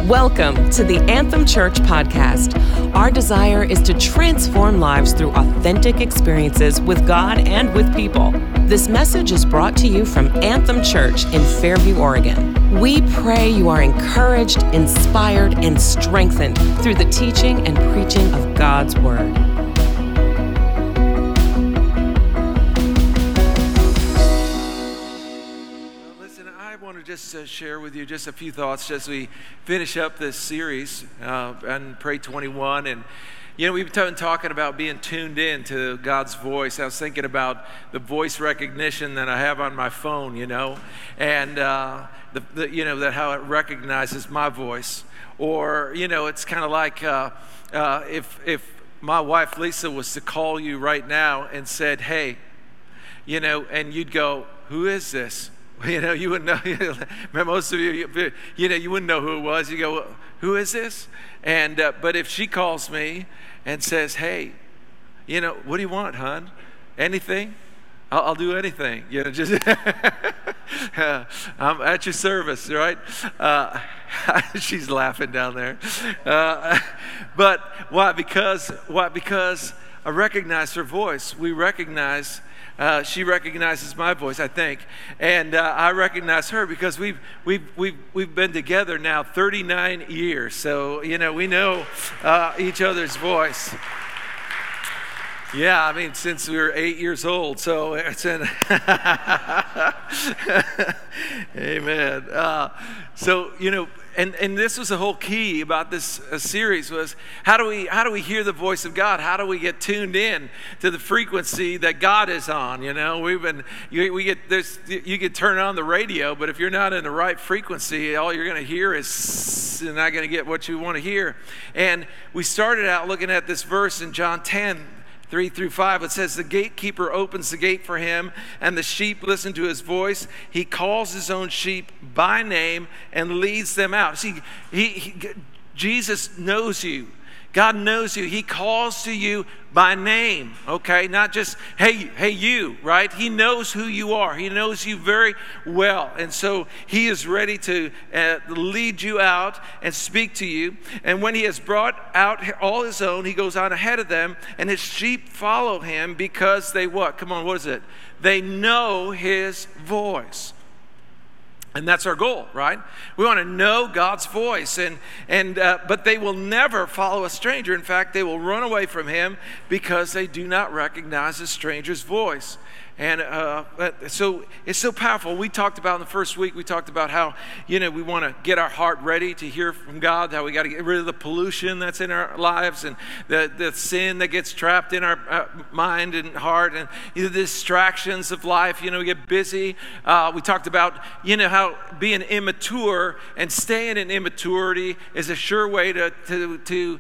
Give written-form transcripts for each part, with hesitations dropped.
Welcome to the Anthem Church podcast. Our desire is to transform lives through authentic experiences with God and with people. This message is brought to you from Anthem Church in Fairview, Oregon. We pray you are encouraged, inspired, and strengthened through the teaching and preaching of God's Word. Just share with you just a few thoughts as we finish up this series and Pray 21. And we've been talking about being tuned in to God's voice. I was thinking about the voice recognition that I have on my phone, and that how it recognizes my voice. Or it's kind of like if my wife Lisa was to call you right now and said, "Hey," and you'd go, "Who is this?" You wouldn't know. Most of you wouldn't know who it was. You go, "Who is this?" And but if she calls me and says, "Hey, what do you want, hon? Anything? I'll do anything. Just I'm at your service, right?" She's laughing down there. But why? Because I recognize her voice. We recognize. She recognizes my voice, I think, and I recognize her because we've been together now 39 years. So we know each other's voice. Yeah, since we were 8 years old. So it's in. Amen. And this was the whole key about this series was how do we hear the voice of God? How do we get tuned in to the frequency that God is on? You can turn on the radio, but if you're not in the right frequency, all you're going to hear is you're not going to get what you want to hear. And we started out looking at this verse in John 10:3-5, it says, "The gatekeeper opens the gate for him, and the sheep listen to his voice. He calls his own sheep by name and leads them out." See, Jesus knows you. God knows you. He calls to you by name, okay? Not just, hey, you, right? He knows who you are. He knows you very well. And so he is ready to lead you out and speak to you. And when he has brought out all his own, he goes on ahead of them, and his sheep follow him because they what? Come on, what is it? They know his voice. And that's our goal, right? We want to know God's voice, but they will never follow a stranger. In fact, they will run away from him because they do not recognize a stranger's voice. And so it's so powerful. We talked about in the first week, we talked about how, we want to get our heart ready to hear from God, how we got to get rid of the pollution that's in our lives and the sin that gets trapped in our mind and heart and the distractions of life. We get busy. We talked about, how being immature and staying in immaturity is a sure way to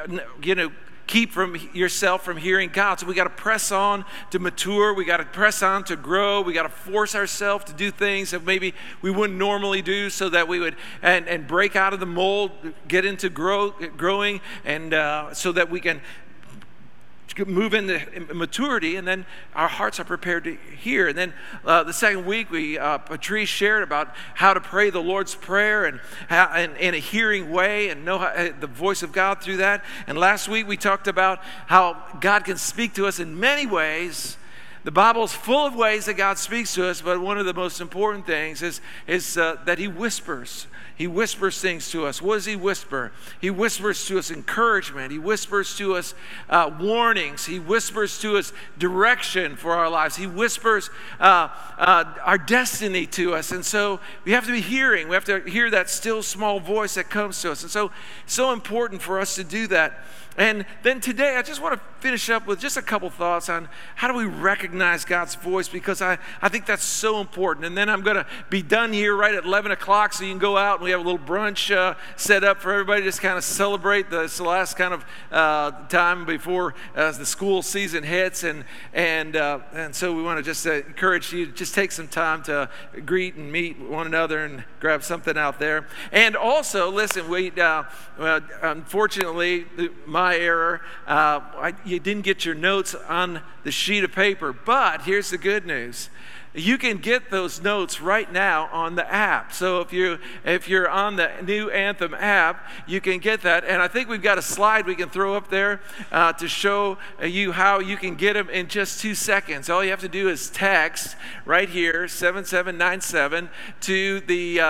keep yourself from hearing God. So we got to press on to mature. We got to press on to grow. We got to force ourselves to do things that maybe we wouldn't normally do, so that we would and break out of the mold, get into growing, and so that we can move into maturity, and then our hearts are prepared to hear. And then the second week, Patrice shared about how to pray the Lord's Prayer and in a hearing way, and know the voice of God through that. And last week we talked about how God can speak to us in many ways. The Bible's full of ways that God speaks to us, but one of the most important things is that He whispers. He whispers things to us. What does He whisper? He whispers to us encouragement. He whispers to us warnings. He whispers to us direction for our lives. He whispers our destiny to us. And so we have to be hearing. We have to hear that still small voice that comes to us. And so important for us to do that. And then today, I just want to finish up with just a couple thoughts on how do we recognize God's voice, because I think that's so important. And then I'm going to be done here right at 11 o'clock, so you can go out and we have a little brunch set up for everybody, just kind of celebrate this last kind of time before the school season hits. And so we want to just encourage you to just take some time to greet and meet one another and grab something out there. And also, listen, unfortunately, my error, you didn't get your notes on the sheet of paper, but here's the good news. you can get those notes right now on the app. So if you're on the new Anthem app, you can get that. And I think we've got a slide we can throw up there to show you how you can get them in just 2 seconds. All you have to do is text right here 7797 to the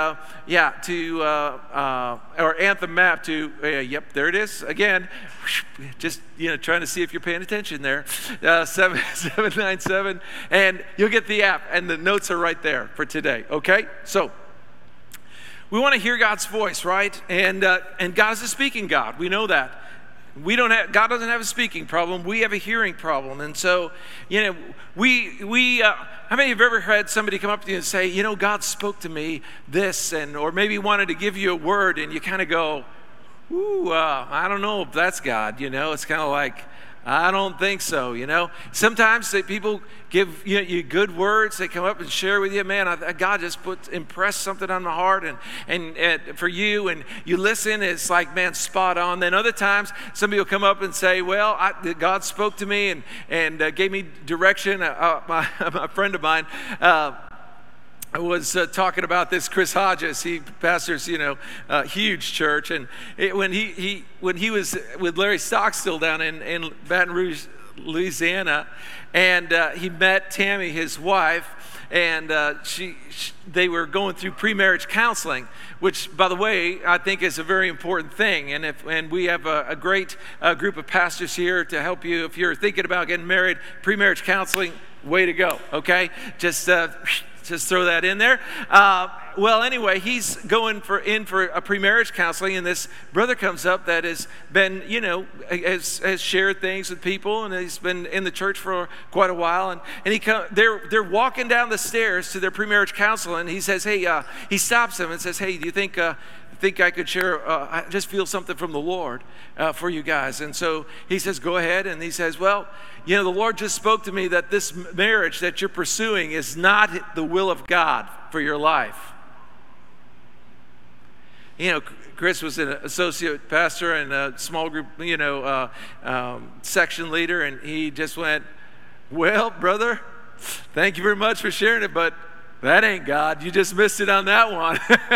or Anthem app to yep, there it is again. Just trying to see if you're paying attention there. 7797, and you'll get the app, and the notes are right there for today. Okay, so we want to hear God's voice, right? And God is a speaking God. We know that. God doesn't have a speaking problem. We have a hearing problem, and so how many of you have ever had somebody come up to you and say, God spoke to me this, or maybe wanted to give you a word, and you kind of go, ooh, I don't know if that's God, It's kind of like, I don't think so, Sometimes people give you good words. They come up and share with you, man, God just impressed something on my heart and for you, and you listen, it's like, man, spot on. Then other times, somebody will come up and say, well, God spoke to me and gave me direction. My friend of mine, I was talking about this, Chris Hodges. He pastors, a huge church, and when he was with Larry Stockstill down in Baton Rouge, Louisiana, and he met Tammy, his wife, and they were going through pre-marriage counseling, which, by the way, I think is a very important thing. And we have a great group of pastors here to help you if you're thinking about getting married. Pre-marriage counseling, way to go. Okay, just throw that in there. Well, anyway, he's going in for a pre-marriage counseling, and this brother comes up that has been, has shared things with people, and he's been in the church for quite a while. And they're walking down the stairs to their pre-marriage counseling. And he says, hey, he stops them and says, hey, do you think I could share? I just feel something from the Lord for you guys. And so he says, go ahead. And he says, well, the Lord just spoke to me that this marriage that you're pursuing is not the will of God for your life. Chris was an associate pastor and a small group, section leader, and he just went, well, brother, thank you very much for sharing it, but that ain't God. You just missed it on that one.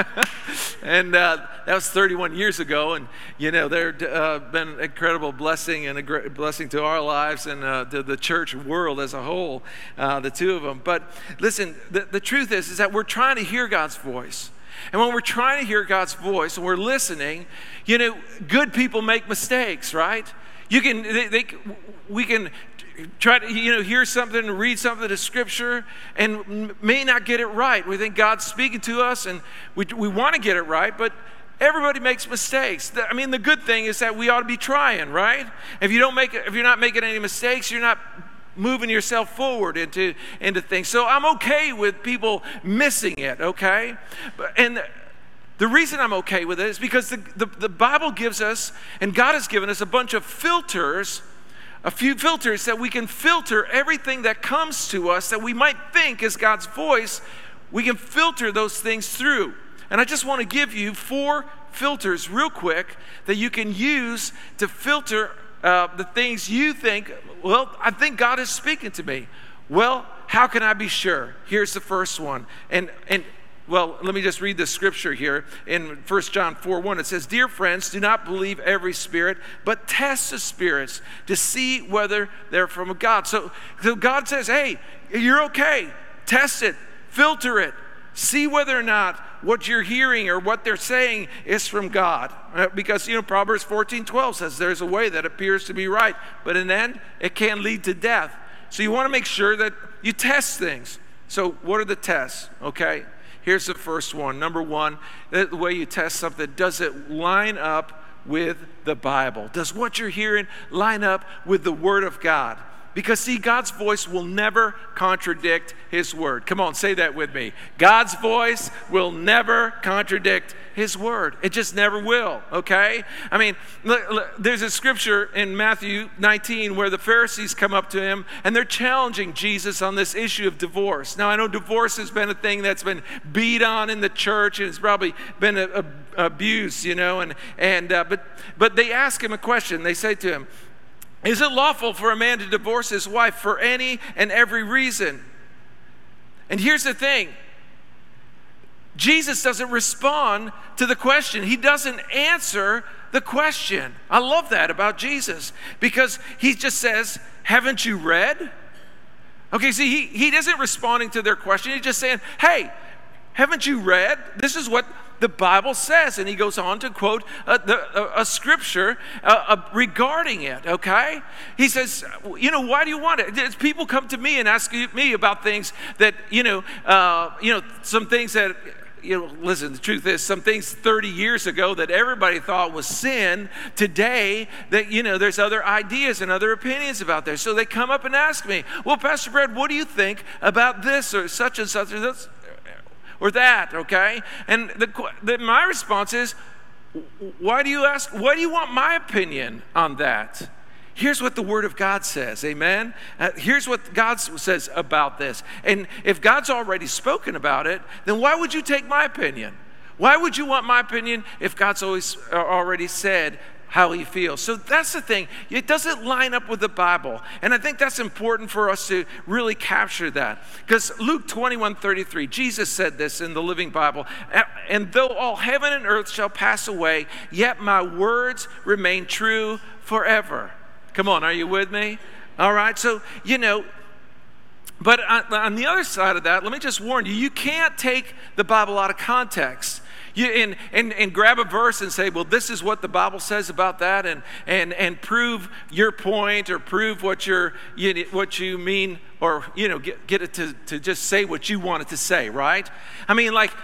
And that was 31 years ago. And, there's been an incredible blessing and a great blessing to our lives and to the church world as a whole, the two of them. But listen, the truth is that we're trying to hear God's voice. And when we're trying to hear God's voice and we're listening, good people make mistakes, right? We can try to hear something, read something to Scripture, and may not get it right. We think God's speaking to us, and we want to get it right, but everybody makes mistakes. I mean, the good thing is that we ought to be trying, right? If you're not making any mistakes, you're not moving yourself forward into things. So I'm okay with people missing it, okay? And the reason I'm okay with it is because the Bible gives us, and God has given us a bunch of filters, a few filters that we can filter everything that comes to us that we might think is God's voice. We can filter those things through. And I just want to give you 4 filters real quick that you can use to filter the things you think, well, I think God is speaking to me. Well, how can I be sure? Here's the first one. Well, let me just read the scripture here. In 1 John 4:1, it says, dear friends, do not believe every spirit, but test the spirits to see whether they're from God. So God says, hey, you're okay. Test it. Filter it. See whether or not what you're hearing or what they're saying is from God. Because, Proverbs 14:12 says there's a way that appears to be right, but in the end, it can lead to death. So you want to make sure that you test things. So what are the tests? Okay, here's the first one. Number 1, the way you test something, does it line up with the Bible? Does what you're hearing line up with the Word of God? Because, see, God's voice will never contradict His Word. Come on, say that with me. God's voice will never contradict His Word. It just never will, okay? I mean, look, there's a scripture in Matthew 19 where the Pharisees come up to Him and they're challenging Jesus on this issue of divorce. Now, I know divorce has been a thing that's been beat on in the church and it's probably been abused, but they ask Him a question. They say to Him, is it lawful for a man to divorce his wife for any and every reason? And here's the thing. Jesus doesn't respond to the question. He doesn't answer the question. I love that about Jesus because he just says, haven't you read? Okay, see, he isn't responding to their question. He's just saying, hey, haven't you read? This is what the Bible says. And he goes on to quote a scripture regarding it, okay? He says, why do you want it? It's people come to me and ask me about things that, some things that, listen, the truth is some things 30 years ago that everybody thought was sin, today that, there's other ideas and other opinions about there. So they come up and ask me, well, Pastor Brad, what do you think about this or such and such or that, okay? And my response is, why do you want my opinion on that? Here's what the Word of God says, amen? Here's what God says about this. And if God's already spoken about it, then why would you take my opinion? Why would you want my opinion if God's already said how he feels? So that's the thing. It doesn't line up with the Bible. And I think that's important for us to really capture that. Because Luke 21:33, Jesus said this in the Living Bible, and though all heaven and earth shall pass away, yet my words remain true forever. Come on, are you with me? All right, so, but on the other side of that, let me just warn you, you can't take the Bible out of context. And grab a verse and say, well, this is what the Bible says about that, and prove your point or prove what you mean, or get it to just say what you want it to say, right? I mean, like,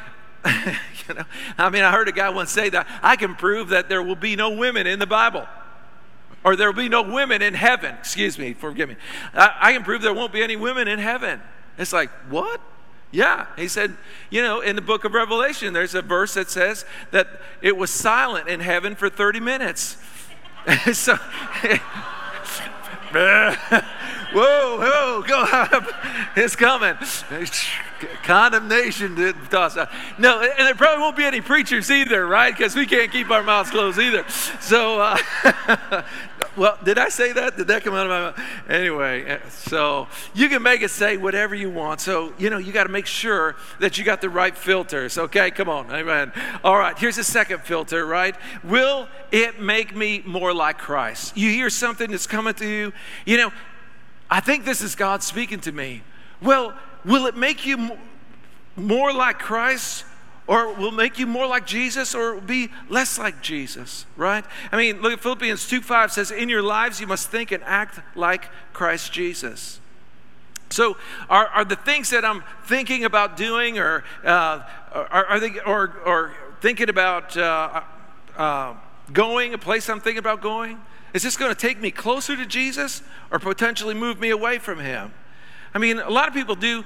I heard a guy once say that I can prove that there will be no women in the Bible. Or there will be no women in heaven. Excuse me, forgive me. I can prove there won't be any women in heaven. It's like, what? Yeah, he said, in the book of Revelation, there's a verse that says that it was silent in heaven for 30 minutes. So, whoa, go up. It's coming. Condemnation didn't toss out. No, and there probably won't be any preachers either, right? Because we can't keep our mouths closed either. So, well, did I say that? Did that come out of my mouth? Anyway, so you can make it say whatever you want. So, you got to make sure that you got the right filters. Okay, come on. Amen. All right, here's the second filter, right? Will it make me more like Christ? You hear something that's coming to you, I think this is God speaking to me. Well, will it make you more like Christ, or will it make you more like Jesus, or be less like Jesus, right? I mean, look at Philippians 2:5 says, in your lives you must think and act like Christ Jesus. So are the things that I'm thinking about doing, or are they, or thinking about going, a place I'm thinking about going, is this going to take me closer to Jesus or potentially move me away from him? I mean, a lot of people do,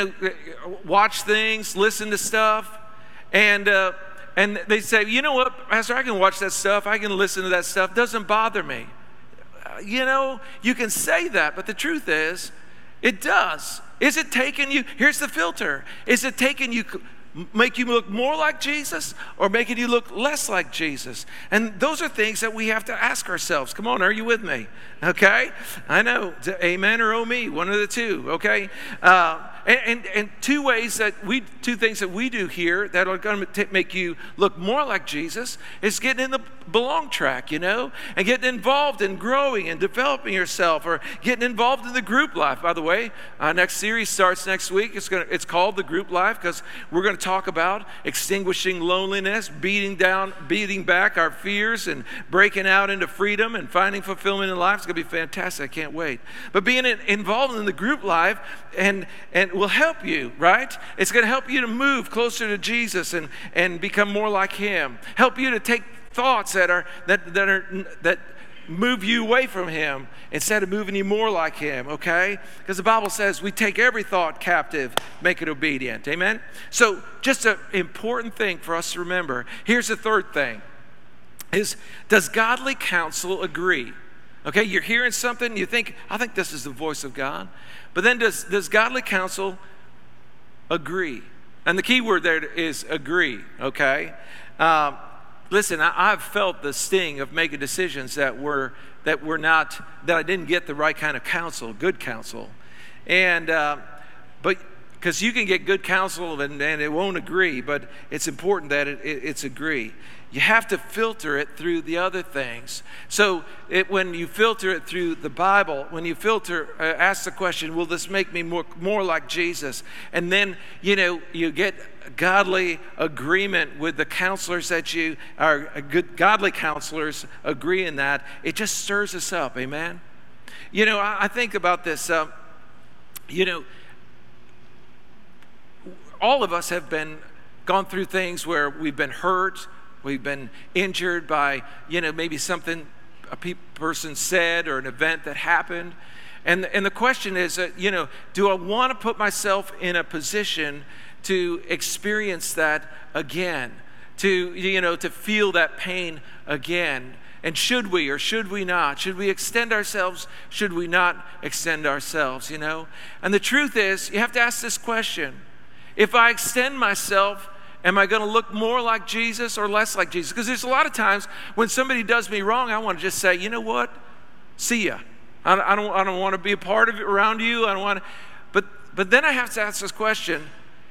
watch things, listen to stuff, and they say, you know what, Pastor, I can watch that stuff, I can listen to that stuff, doesn't bother me. You can say that, but the truth is, it does. Is it taking you, here's the filter, is it taking you, make you look more like Jesus, or making you look less like Jesus? And those are things that we have to ask ourselves. Come on, are you with me? Okay? I know, amen or oh me, one of the two, okay? And two things that we do here that are going to make you look more like Jesus is getting in the belong track, and getting involved in growing and developing yourself, or getting involved in the group life. By the way, our next series starts next week. It's called the Group Life, because we're going to talk about extinguishing loneliness, beating back our fears, and breaking out into freedom and finding fulfillment in life. It's going to be fantastic. I can't wait. But being involved in the group life and will help you, right? It's going to help you to move closer to Jesus and become more like him. Help you to take thoughts that move you away from him instead of moving you more like him, okay? Because the Bible says we take every thought captive, make it obedient. Amen? So just an important thing for us to remember. Here's the third thing, is does godly counsel agree? Okay, you're hearing something, you think, I think this is the voice of God. But then does godly counsel agree? And the key word there is agree, okay? Listen, I've felt the sting of making decisions that I didn't get the right kind of counsel, good counsel. And but because you can get good counsel and it won't agree, but it's important that it's agree. You have to filter it through the other things. So when you filter it through the Bible, when you ask the question, will this make me more like Jesus? And then, you get godly agreement with the counselors that you are, good godly counselors agree in that. It just stirs us up, amen? I think about this, all of us have gone through things where we've been hurt, we've been injured by, maybe something a person said or an event that happened. And the question is, do I want to put myself in a position to experience that again? To feel that pain again? And should we or should we not? Should we extend ourselves? Should we not extend ourselves, And the truth is, you have to ask this question. If I extend myself, am I going to look more like Jesus or less like Jesus? Because there's a lot of times when somebody does me wrong, I want to just say, you know what? See ya. I don't want to be a part of it around you. I don't want to. But then I have to ask this question.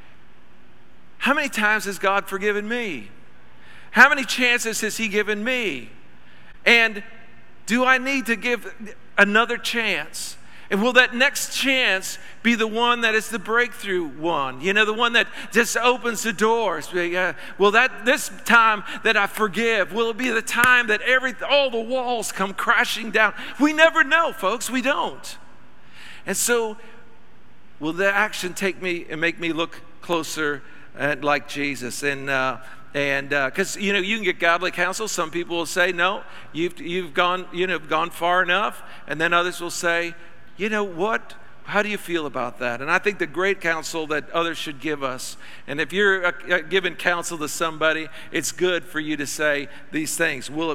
How many times has God forgiven me? How many chances has He given me? And do I need to give another chance? And will that next chance be the one that is the breakthrough one? The one that just opens the doors. Will this time that I forgive, will it be the time that all the walls come crashing down? We never know, folks. We don't. And so, will the action take me and make me look closer like Jesus? And because you can get godly counsel. Some people will say, no, you've gone far enough, and then others will say, you know what? How do you feel about that? And I think the great counsel that others should give us, and if you're giving counsel to somebody, it's good for you to say these things. Will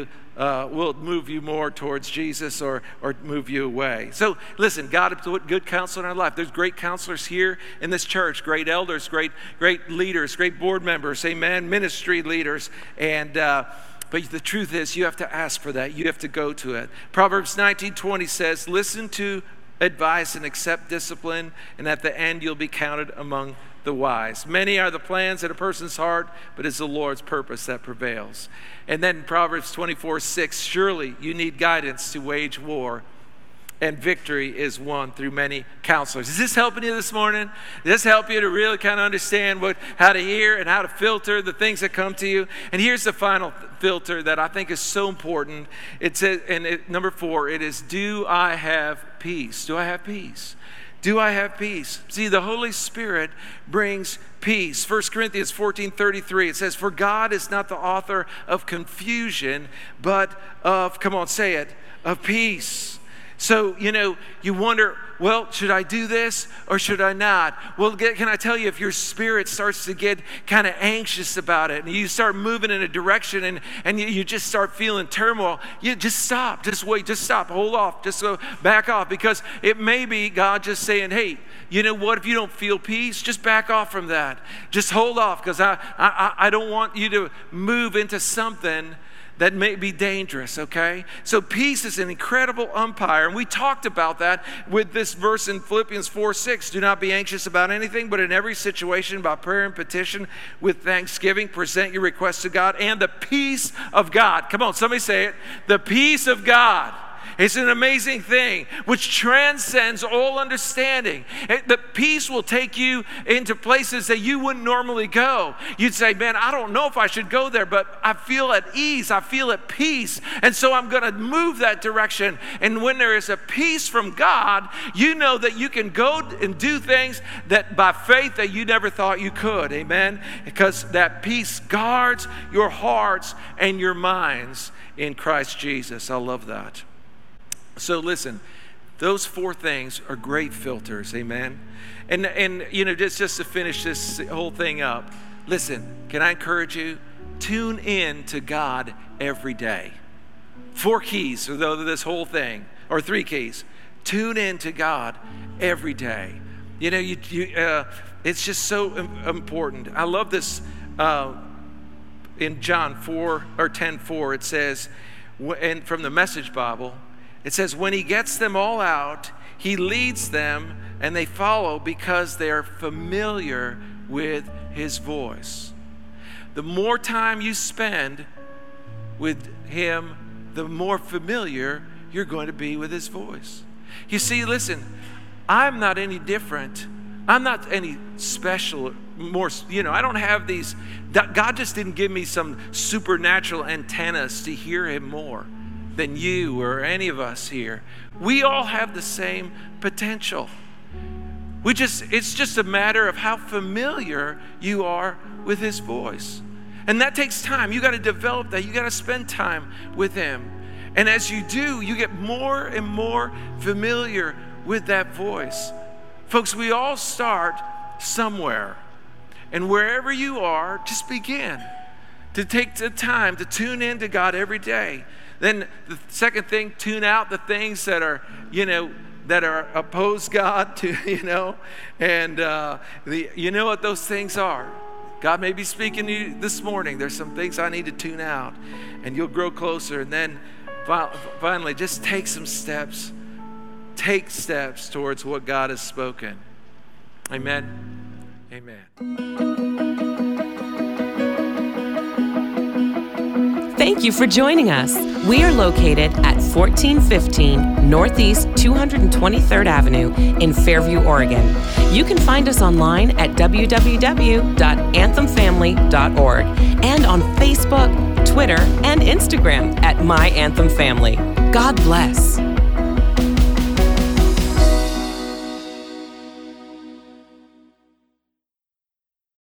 it move you more towards Jesus or move you away? So listen, God has put good counsel in our life. There's great counselors here in this church, great elders, great leaders, great board members, amen, ministry leaders, and but the truth is, you have to ask for that. You have to go to it. Proverbs 19:20 says, listen to advice and accept discipline, and at the end you'll be counted among the wise. Many are the plans in a person's heart, but it's the Lord's purpose that prevails. And then Proverbs 24:6, surely you need guidance to wage war, and victory is won through many counselors. Is this helping you this morning? Does this help you to really kind of understand how to hear and how to filter the things that come to you? And here's the final filter that I think is so important. It says, number 4, it is, do I have peace? Do I have peace? Do I have peace? See, the Holy Spirit brings peace. 1 Corinthians 14:33, it says, for God is not the author of confusion, but of, come on, say it, of peace. So, you wonder, well, should I do this or should I not? Well, can I tell you, if your spirit starts to get kind of anxious about it and you start moving in a direction and you just start feeling turmoil, you just stop, just wait, just stop, hold off, just go back off, because it may be God just saying, hey, you know what, if you don't feel peace, just back off from that. Just hold off, because I don't want you to move into something that may be dangerous, okay? So peace is an incredible umpire, and we talked about that with this verse in Philippians 4:6. Do not be anxious about anything, but in every situation, by prayer and petition, with thanksgiving, present your requests to God, and the peace of God. Come on, somebody say it. The peace of God. It's an amazing thing which transcends all understanding. The peace will take you into places that you wouldn't normally go. You'd say, man, I don't know if I should go there, but I feel at ease. I feel at peace. And so I'm going to move that direction. And when there is a peace from God, you know that you can go and do things that by faith that you never thought you could. Amen? Because that peace guards your hearts and your minds in Christ Jesus. I love that. So listen, those 4 things are great filters, amen? And just to finish this whole thing up, listen, can I encourage you? Tune in to God every day. 4 keys for this whole thing, or 3 keys. Tune in to God every day. It's just so important. I love this in John 10:4, it says, and from the Message Bible, it says, when he gets them all out, He leads them and they follow because they're familiar with his voice. The more time you spend with him, the more familiar you're going to be with his voice. You see, listen, I'm not any different. I'm not any special, more, I don't have these, God just didn't give me some supernatural antennas to hear him more than you or any of us here. We all have the same potential. It's just a matter of how familiar you are with his voice. And that takes time. You got to develop that. You got to spend time with him. And as you do, you get more and more familiar with that voice. Folks, we all start somewhere. And wherever you are, just begin to take the time to tune in to God every day. Then the second thing, tune out the things that are, that are oppose God to, and you know what those things are. God may be speaking to you this morning. There's some things I need to tune out, and you'll grow closer. And then finally, just take some steps. Take steps towards what God has spoken. Amen. Amen. Thank you for joining us. We are located at 1415 Northeast 223rd Avenue in Fairview, Oregon. You can find us online at www.anthemfamily.org and on Facebook, Twitter, and Instagram at My Anthem Family. God bless.